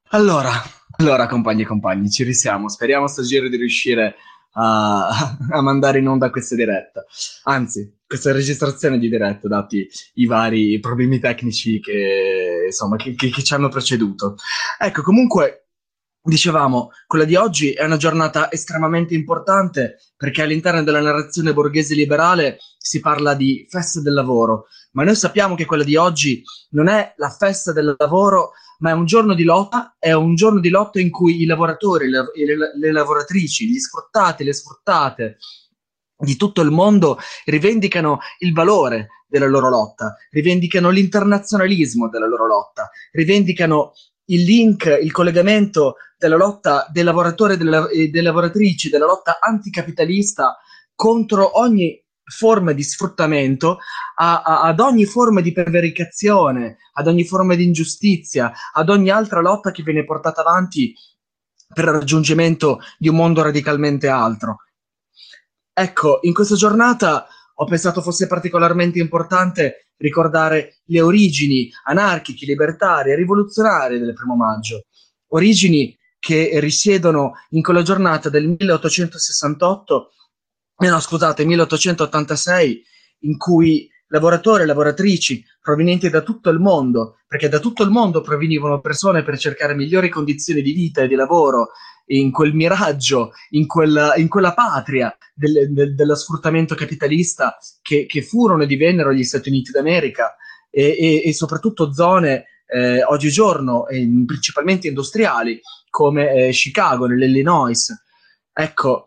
Allora, allora, compagni e compagni, ci risiamo. Speriamo sto giro di riuscire a mandare in onda questa diretta. Anzi, questa registrazione di diretta, dati i vari problemi tecnici che, insomma, che ci hanno preceduto. Ecco, comunque, dicevamo, quella di oggi è una giornata estremamente importante perché all'interno della narrazione borghese liberale si parla di festa del lavoro, ma noi sappiamo che quella di oggi non è la festa del lavoro, ma è un giorno di lotta, è un giorno di lotta in cui i lavoratori, le lavoratrici, gli sfruttati, le sfruttate di tutto il mondo rivendicano il valore della loro lotta, rivendicano l'internazionalismo della loro lotta, rivendicano il link, il collegamento della lotta dei lavoratori e delle lavoratrici, della lotta anticapitalista contro ogni forma di sfruttamento, ad ogni forma di prevaricazione, ad ogni forma di ingiustizia, ad ogni altra lotta che viene portata avanti per il raggiungimento di un mondo radicalmente altro. Ecco, in questa giornata ho pensato fosse particolarmente importante ricordare le origini anarchiche, libertarie, rivoluzionarie del primo maggio, origini che risiedono in quella giornata del 1868, no scusate, 1886, in cui lavoratori e lavoratrici provenienti da tutto il mondo, perché da tutto il mondo provenivano persone per cercare migliori condizioni di vita e di lavoro, in quel miraggio, in quella patria dello sfruttamento capitalista che furono e divennero gli Stati Uniti d'America e soprattutto zone oggigiorno principalmente industriali come Chicago, nell'Illinois. Ecco,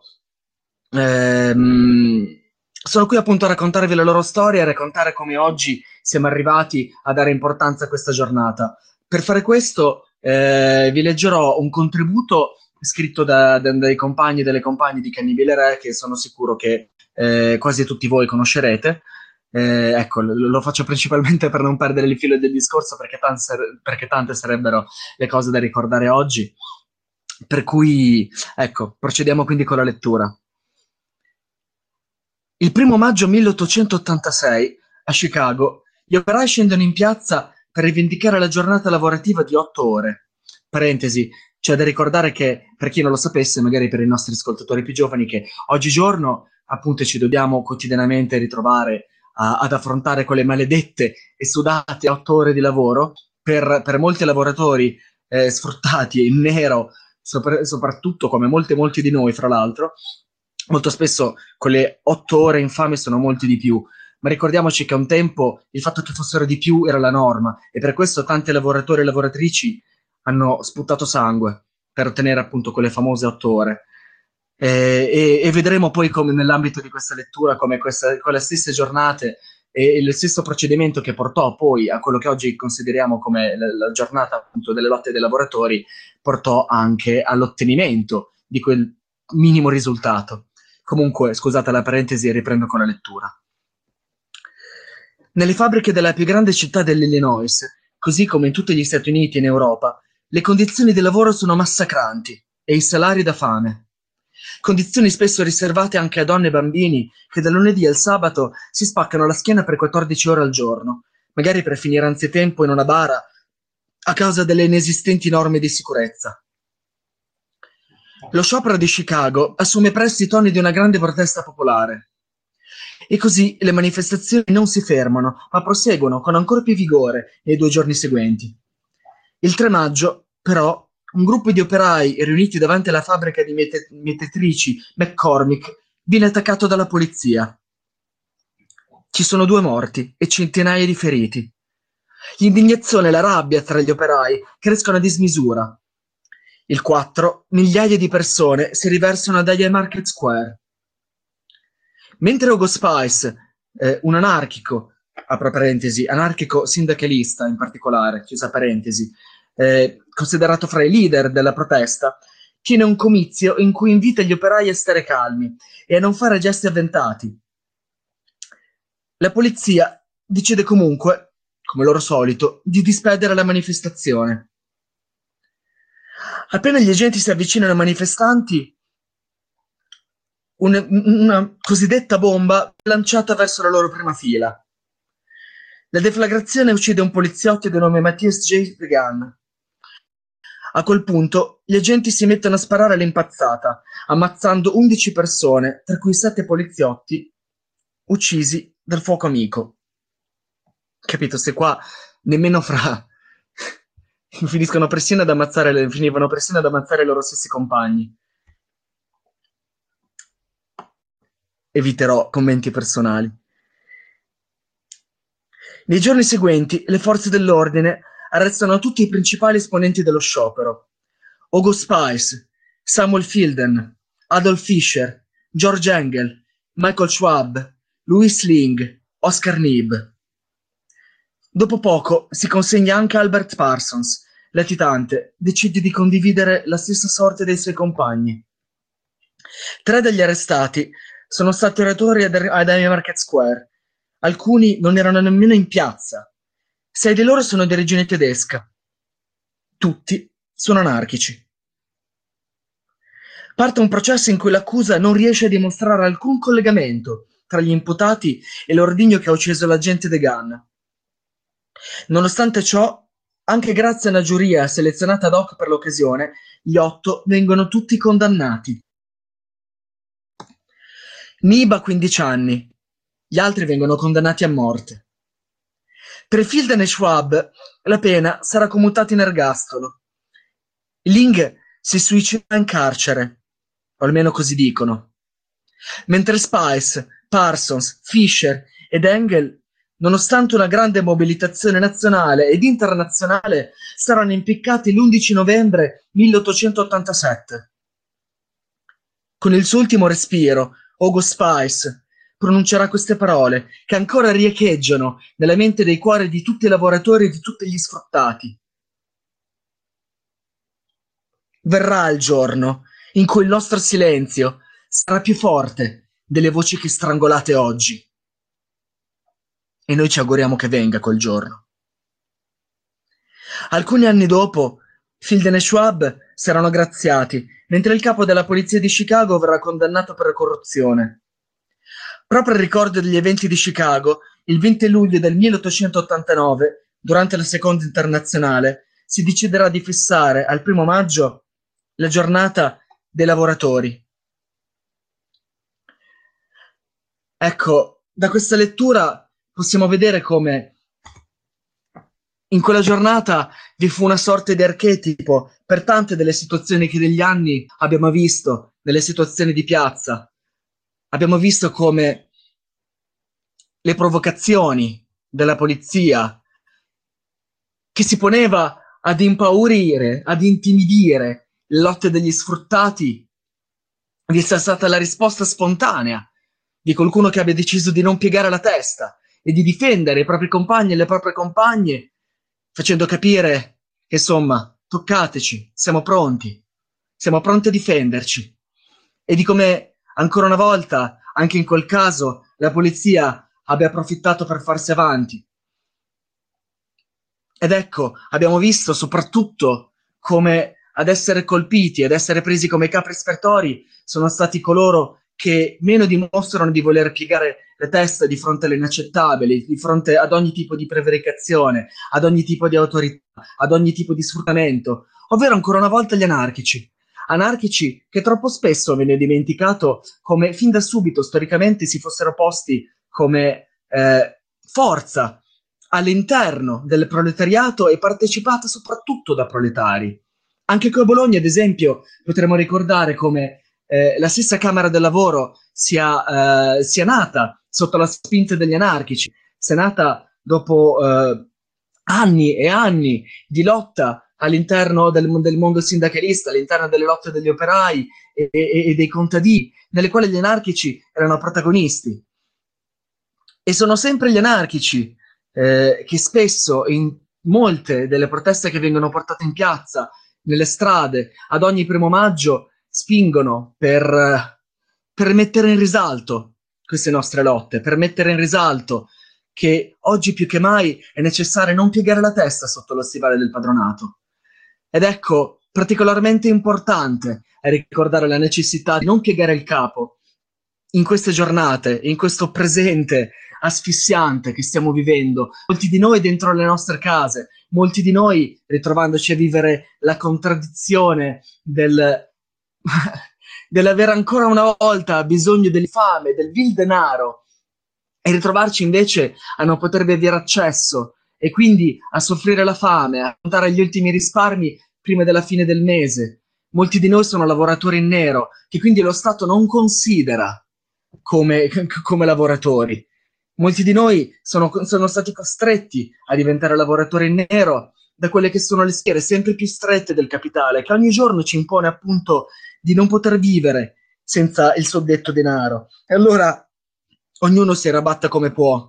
sono qui appunto a raccontarvi la loro storia e a raccontare come oggi siamo arrivati a dare importanza a questa giornata. Per fare questo vi leggerò un contributo scritto dai compagni e dalle compagne di Cannibale Re, che sono sicuro che quasi tutti voi conoscerete. Ecco, lo faccio principalmente per non perdere il filo del discorso, perché tante sarebbero le cose da ricordare oggi. Per cui, ecco, procediamo quindi con la lettura. Il 1° maggio 1886, a Chicago, gli operai scendono in piazza per rivendicare la giornata lavorativa di 8 ore. Parentesi, c'è da ricordare che, per chi non lo sapesse, magari per i nostri ascoltatori più giovani, che oggigiorno appunto ci dobbiamo quotidianamente ritrovare ad affrontare quelle maledette e sudate 8 ore di lavoro per molti lavoratori sfruttati in nero, soprattutto come molti di noi, fra l'altro. Molto spesso quelle 8 ore infame sono molti di più, ma ricordiamoci che un tempo il fatto che fossero di più era la norma e per questo tanti lavoratori e lavoratrici hanno sputato sangue per ottenere appunto quelle famose 8 ore. E vedremo poi come nell'ambito di questa lettura come quelle stesse giornate e il stesso procedimento che portò poi a quello che oggi consideriamo come la giornata appunto delle lotte dei lavoratori portò anche all'ottenimento di quel minimo risultato. Comunque, scusate la parentesi e riprendo con la lettura. Nelle fabbriche della più grande città dell'Illinois, così come in tutti gli Stati Uniti e in Europa, le condizioni di lavoro sono massacranti e i salari da fame. Condizioni spesso riservate anche a donne e bambini che dal lunedì al sabato si spaccano la schiena per 14 ore al giorno, magari per finire anzitempo in una bara a causa delle inesistenti norme di sicurezza. Lo sciopero di Chicago assume presto i toni di una grande protesta popolare. E così le manifestazioni non si fermano, ma proseguono con ancora più vigore nei 2 giorni seguenti. Il 3 maggio, però, un gruppo di operai riuniti davanti alla fabbrica di mietetrici McCormick viene attaccato dalla polizia. Ci sono 2 morti e centinaia di feriti. L'indignazione e la rabbia tra gli operai crescono a dismisura. Il 4, migliaia di persone si riversano ad Haymarket Square. Mentre Ugo Spice, un anarchico, apro parentesi, anarchico sindacalista in particolare, chiusa parentesi, considerato fra i leader della protesta, tiene un comizio in cui invita gli operai a stare calmi e a non fare gesti avventati. La polizia decide comunque, come loro solito, di disperdere la manifestazione. Appena gli agenti si avvicinano ai manifestanti, una cosiddetta bomba è lanciata verso la loro prima fila. La deflagrazione uccide un poliziotto di nome Matthias J. Regan. A quel punto gli agenti si mettono a sparare all'impazzata, ammazzando 11 persone, tra cui 7 poliziotti uccisi dal fuoco amico. Capito? Se qua nemmeno fra finivano persino ad ammazzare i loro stessi compagni. Eviterò commenti personali. Nei giorni seguenti, le forze dell'ordine arrestano tutti i principali esponenti dello sciopero. Hugo Spice, Samuel Fielden, Adolf Fischer, George Engel, Michael Schwab, Louis Ling, Oscar Neebe. Dopo poco si consegna anche Albert Parsons. Latitante decide di condividere la stessa sorte dei suoi compagni. 3 degli arrestati sono stati oratori ad Haymarket Square. Alcuni non erano nemmeno in piazza. 6 di loro sono di origine tedesca. Tutti sono anarchici. Parte un processo in cui l'accusa non riesce a dimostrare alcun collegamento tra gli imputati e l'ordigno che ha ucciso l'agente De Gunn. Nonostante ciò, anche grazie a una giuria selezionata ad hoc per l'occasione, gli 8 vengono tutti condannati. Neebe ha 15 anni, gli altri vengono condannati a morte. Per Fielden e Schwab la pena sarà commutata in ergastolo. Ling si suicida in carcere, o almeno così dicono. Mentre Spice, Parsons, Fisher ed Engel, nonostante una grande mobilitazione nazionale ed internazionale, saranno impiccati l'11 novembre 1887. Con il suo ultimo respiro, Hugo Spice pronuncerà queste parole che ancora riecheggiano nella mente dei cuori di tutti i lavoratori e di tutti gli sfruttati. Verrà il giorno in cui il nostro silenzio sarà più forte delle voci che strangolate oggi. E noi ci auguriamo che venga quel giorno. Alcuni anni dopo, Fielden e Schwab saranno graziati, mentre il capo della polizia di Chicago verrà condannato per corruzione. Proprio in ricordo degli eventi di Chicago, il 20 luglio del 1889, durante la seconda internazionale, si deciderà di fissare al 1° maggio la giornata dei lavoratori. Ecco, da questa lettura possiamo vedere come in quella giornata vi fu una sorta di archetipo per tante delle situazioni che negli anni abbiamo visto, nelle situazioni di piazza. Abbiamo visto come le provocazioni della polizia che si poneva ad impaurire, ad intimidire le lotte degli sfruttati, vi sia stata la risposta spontanea di qualcuno che abbia deciso di non piegare la testa e di difendere i propri compagni e le proprie compagne, facendo capire che, insomma, toccateci, siamo pronti a difenderci. E di come, ancora una volta, anche in quel caso, la polizia abbia approfittato per farsi avanti. Ed ecco, abbiamo visto soprattutto come ad essere colpiti, ad essere presi come capri espiatori sono stati coloro che meno dimostrano di voler piegare le teste di fronte all'inaccettabile, di fronte ad ogni tipo di prevaricazione, ad ogni tipo di autorità, ad ogni tipo di sfruttamento, ovvero ancora una volta gli anarchici. Anarchici che troppo spesso viene dimenticato come fin da subito storicamente si fossero posti come forza all'interno del proletariato e partecipata soprattutto da proletari. Anche qui a Bologna, ad esempio, potremmo ricordare come la stessa Camera del Lavoro sia nata sotto la spinta degli anarchici, sia nata dopo anni e anni di lotta all'interno del mondo sindacalista, all'interno delle lotte degli operai e dei contadini, nelle quali gli anarchici erano protagonisti. E sono sempre gli anarchici che spesso in molte delle proteste che vengono portate in piazza, nelle strade, ad ogni 1° maggio, spingono per mettere in risalto queste nostre lotte, per mettere in risalto che oggi più che mai è necessario non piegare la testa sotto lo stivale del padronato. Ed ecco, particolarmente importante è ricordare la necessità di non piegare il capo in queste giornate, in questo presente asfissiante che stiamo vivendo, molti di noi dentro le nostre case, molti di noi ritrovandoci a vivere la contraddizione dell'avere ancora una volta bisogno del fame, del vil denaro, e ritrovarci invece a non potervi avere accesso e quindi a soffrire la fame, a contare gli ultimi risparmi prima della fine del mese. Molti di noi sono lavoratori in nero, che quindi lo Stato non considera come lavoratori. Molti di noi sono stati costretti a diventare lavoratori in nero da quelle che sono le schiere sempre più strette del capitale, che ogni giorno ci impone appunto di non poter vivere senza il suddetto denaro. E allora ognuno si arrabatta come può.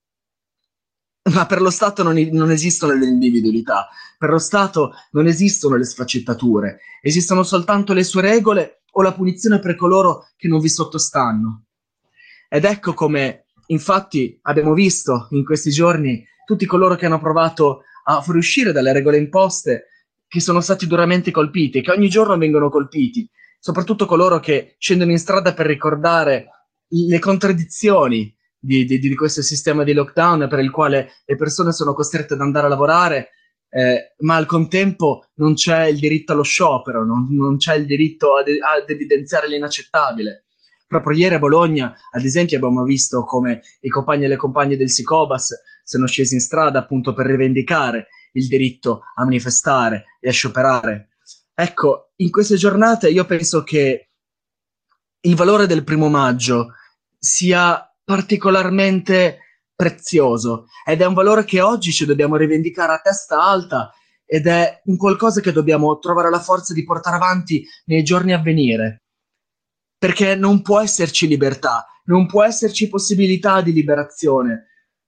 Ma per lo Stato non esistono le individualità, per lo Stato non esistono le sfaccettature, esistono soltanto le sue regole o la punizione per coloro che non vi sottostanno. Ed ecco come, infatti, abbiamo visto in questi giorni tutti coloro che hanno provato a fuoriuscire dalle regole imposte, che sono stati duramente colpiti, che ogni giorno vengono colpiti, soprattutto coloro che scendono in strada per ricordare le contraddizioni di questo sistema di lockdown per il quale le persone sono costrette ad andare a lavorare, ma al contempo non c'è il diritto allo sciopero, non c'è il diritto ad evidenziare l'inaccettabile. Proprio ieri a Bologna, ad esempio, abbiamo visto come i compagni e le compagne del Sicobas sono scesi in strada appunto per rivendicare il diritto a manifestare e a scioperare. Ecco, in queste giornate io penso che il valore del 1° maggio sia particolarmente prezioso ed è un valore che oggi ci dobbiamo rivendicare a testa alta ed è un qualcosa che dobbiamo trovare la forza di portare avanti nei giorni a venire, perché non può esserci libertà, non può esserci possibilità di liberazione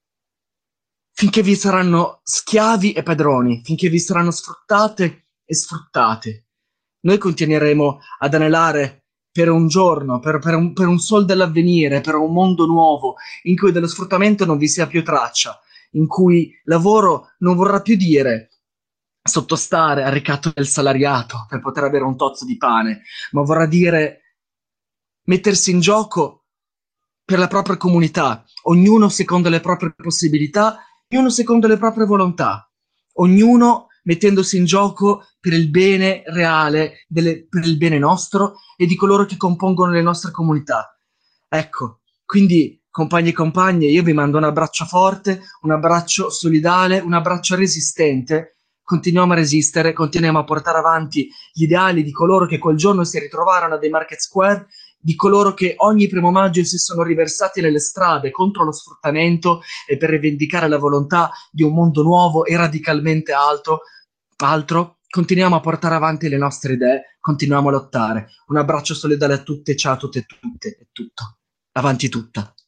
finché vi saranno schiavi e padroni, finché vi saranno sfruttate e sfruttate. Noi continueremo ad anelare per un giorno, per un sol dell'avvenire, per un mondo nuovo, in cui dello sfruttamento non vi sia più traccia, in cui lavoro non vorrà più dire sottostare al ricatto del salariato per poter avere un tozzo di pane, ma vorrà dire mettersi in gioco per la propria comunità, ognuno secondo le proprie possibilità, ognuno secondo le proprie volontà, ognuno mettendosi in gioco per il bene reale, per il bene nostro e di coloro che compongono le nostre comunità. Ecco, quindi compagni e compagne, io vi mando un abbraccio forte, un abbraccio solidale, un abbraccio resistente. Continuiamo a resistere, continuiamo a portare avanti gli ideali di coloro che quel giorno si ritrovarono a dei Market Square, di coloro che ogni 1° maggio si sono riversati nelle strade contro lo sfruttamento e per rivendicare la volontà di un mondo nuovo e radicalmente altro. Continuiamo a portare avanti le nostre idee, continuiamo a lottare. Un abbraccio solidale a tutte, ciao a tutte e tutte, è tutto. Avanti tutta.